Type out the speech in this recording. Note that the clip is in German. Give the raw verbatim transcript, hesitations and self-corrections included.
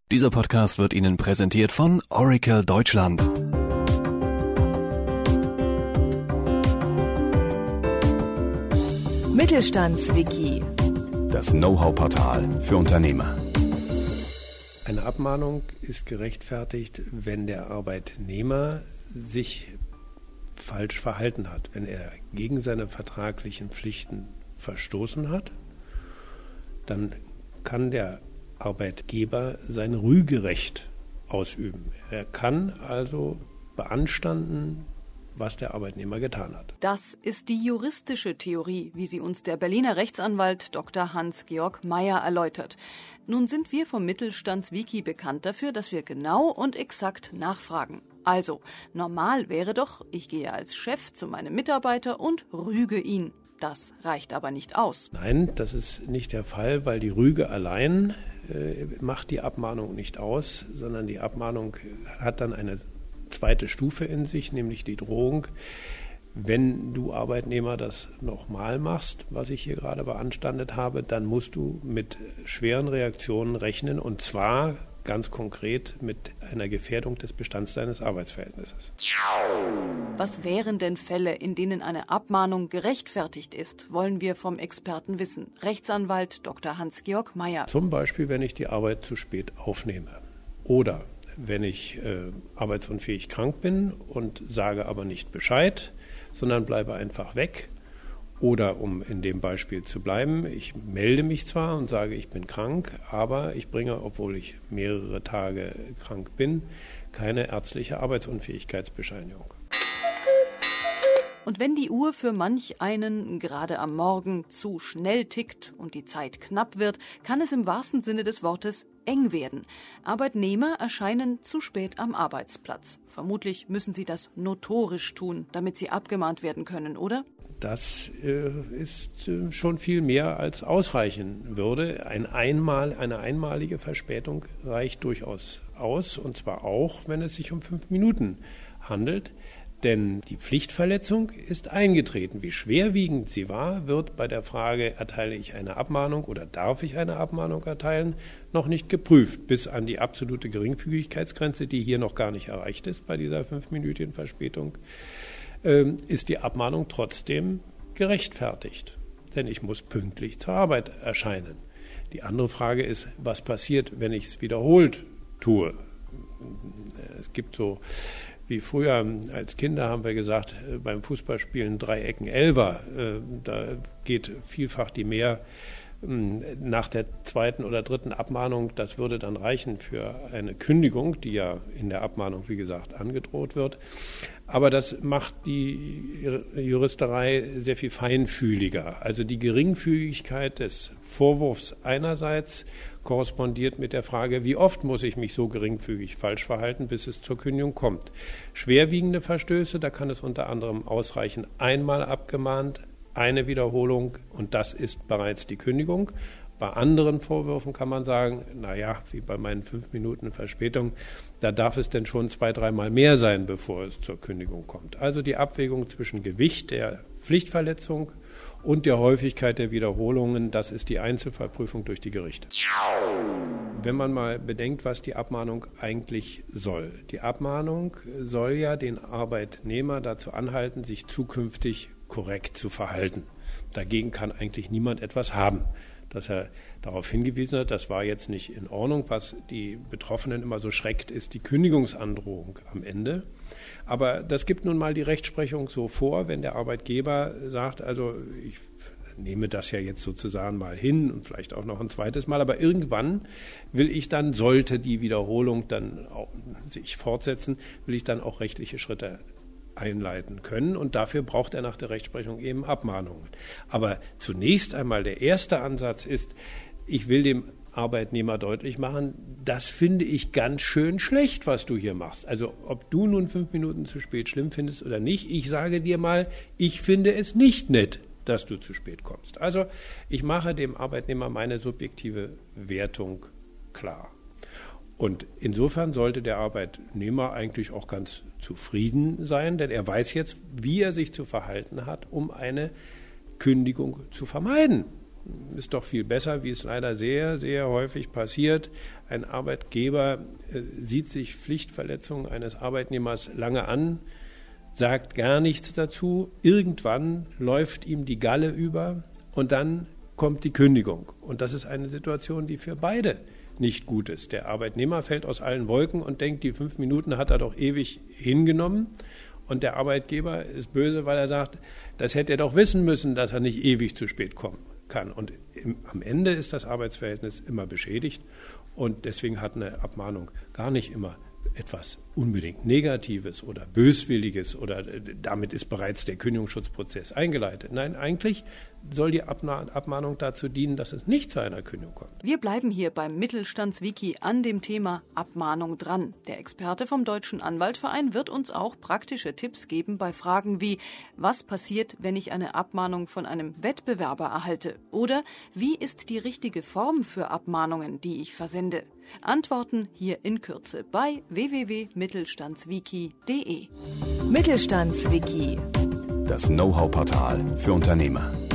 Dieser Podcast wird Ihnen präsentiert von Oracle Deutschland. Mittelstandswiki. Das Know-how-Portal für Unternehmer. Eine Abmahnung ist gerechtfertigt, wenn der Arbeitnehmer sich falsch verhalten hat, wenn er gegen seine vertraglichen Pflichten verstoßen hat, dann kann der Arbeitgeber sein Rügerecht ausüben. Er kann also beanstanden, was der Arbeitnehmer getan hat. Das ist die juristische Theorie, wie sie uns der Berliner Rechtsanwalt Doktor Hans-Georg Meyer erläutert. Nun sind wir vom Mittelstandswiki bekannt dafür, dass wir genau und exakt nachfragen. Also, normal wäre doch, ich gehe als Chef zu meinem Mitarbeiter und rüge ihn. Das reicht aber nicht aus. Nein, das ist nicht der Fall, weil die Rüge allein äh, macht die Abmahnung nicht aus, sondern die Abmahnung hat dann eine zweite Stufe in sich, nämlich die Drohung. Wenn du Arbeitnehmer das nochmal machst, was ich hier gerade beanstandet habe, dann musst du mit schweren Reaktionen rechnen, und zwar ganz konkret mit einer Gefährdung des Bestands deines Arbeitsverhältnisses. Was wären denn Fälle, in denen eine Abmahnung gerechtfertigt ist, wollen wir vom Experten wissen. Rechtsanwalt Doktor Hans-Georg Meyer. Zum Beispiel, wenn ich die Arbeit zu spät aufnehme oder wenn ich äh, arbeitsunfähig krank bin und sage aber nicht Bescheid, sondern bleibe einfach weg. Oder, um in dem Beispiel zu bleiben, ich melde mich zwar und sage, ich bin krank, aber ich bringe, obwohl ich mehrere Tage krank bin, keine ärztliche Arbeitsunfähigkeitsbescheinigung. Und wenn die Uhr für manch einen gerade am Morgen zu schnell tickt und die Zeit knapp wird, kann es im wahrsten Sinne des Wortes eng werden. Arbeitnehmer erscheinen zu spät am Arbeitsplatz. Vermutlich müssen sie das notorisch tun, damit sie abgemahnt werden können, oder? Das äh, ist äh, schon viel mehr als ausreichen würde. Ein einmal, eine einmalige Verspätung reicht durchaus aus, und zwar auch, wenn es sich um fünf Minuten handelt. Denn die Pflichtverletzung ist eingetreten. Wie schwerwiegend sie war, wird bei der Frage, erteile ich eine Abmahnung oder darf ich eine Abmahnung erteilen, noch nicht geprüft. Bis an die absolute Geringfügigkeitsgrenze, die hier noch gar nicht erreicht ist bei dieser fünfminütigen Verspätung, ähm, ist die Abmahnung trotzdem gerechtfertigt. Denn ich muss pünktlich zur Arbeit erscheinen. Die andere Frage ist, was passiert, wenn ich es wiederholt tue? Es gibt so... Wie früher als Kinder haben wir gesagt, beim Fußballspielen drei Ecken Elfer, da geht vielfach die mehr nach der zweiten oder dritten Abmahnung. Das würde dann reichen für eine Kündigung, die ja in der Abmahnung, wie gesagt, angedroht wird. Aber das macht die Juristerei sehr viel feinfühliger. Also die Geringfügigkeit des Vorwurfs einerseits korrespondiert mit der Frage, wie oft muss ich mich so geringfügig falsch verhalten, bis es zur Kündigung kommt. Schwerwiegende Verstöße, da kann es unter anderem ausreichen, einmal abgemahnt, eine Wiederholung, und das ist bereits die Kündigung. Bei anderen Vorwürfen kann man sagen, naja, wie bei meinen fünf Minuten Verspätung, da darf es denn schon zwei, dreimal mehr sein, bevor es zur Kündigung kommt. Also die Abwägung zwischen Gewicht der Pflichtverletzung und der Häufigkeit der Wiederholungen, das ist die Einzelfallprüfung durch die Gerichte. Wenn man mal bedenkt, was die Abmahnung eigentlich soll. Die Abmahnung soll ja den Arbeitnehmer dazu anhalten, sich zukünftig korrekt zu verhalten. Dagegen kann eigentlich niemand etwas haben. Dass er darauf hingewiesen hat, das war jetzt nicht in Ordnung. Was die Betroffenen immer so schreckt, ist die Kündigungsandrohung am Ende. Aber das gibt nun mal die Rechtsprechung so vor, wenn der Arbeitgeber sagt, also ich nehme das ja jetzt sozusagen mal hin und vielleicht auch noch ein zweites Mal, aber irgendwann will ich dann, sollte die Wiederholung dann auch sich fortsetzen, will ich dann auch rechtliche Schritte einleiten können, und dafür braucht er nach der Rechtsprechung eben Abmahnungen. Aber zunächst einmal der erste Ansatz ist, ich will dem Arbeitnehmer deutlich machen, das finde ich ganz schön schlecht, was du hier machst. Also ob du nun fünf Minuten zu spät schlimm findest oder nicht, ich sage dir mal, ich finde es nicht nett, dass du zu spät kommst. Also ich mache dem Arbeitnehmer meine subjektive Wertung klar. Und insofern sollte der Arbeitnehmer eigentlich auch ganz zufrieden sein, denn er weiß jetzt, wie er sich zu verhalten hat, um eine Kündigung zu vermeiden. ist doch viel besser, wie es leider sehr, sehr häufig passiert. Ein Arbeitgeber äh, sieht sich Pflichtverletzungen eines Arbeitnehmers lange an, sagt gar nichts dazu. Irgendwann läuft ihm die Galle über und dann kommt die Kündigung. Und das ist eine Situation, die für beide nicht gut ist. Der Arbeitnehmer fällt aus allen Wolken und denkt, die fünf Minuten hat er doch ewig hingenommen. Und der Arbeitgeber ist böse, weil er sagt, das hätte er doch wissen müssen, dass er nicht ewig zu spät kommen kann. Und im, am Ende ist das Arbeitsverhältnis immer beschädigt. Und deswegen hat eine Abmahnung gar nicht immer etwas unbedingt Negatives oder Böswilliges oder damit ist bereits der Kündigungsschutzprozess eingeleitet. Nein, eigentlich soll die Abmahnung dazu dienen, dass es nicht zu einer Kündigung kommt. Wir bleiben hier beim Mittelstandswiki an dem Thema Abmahnung dran. Der Experte vom Deutschen Anwaltverein wird uns auch praktische Tipps geben bei Fragen wie: Was passiert, wenn ich eine Abmahnung von einem Wettbewerber erhalte? Oder wie ist die richtige Form für Abmahnungen, die ich versende? Antworten hier in Kürze bei w w w punkt mittelstandswiki punkt de. Mittelstandswiki. Das Know-how-Portal für Unternehmer.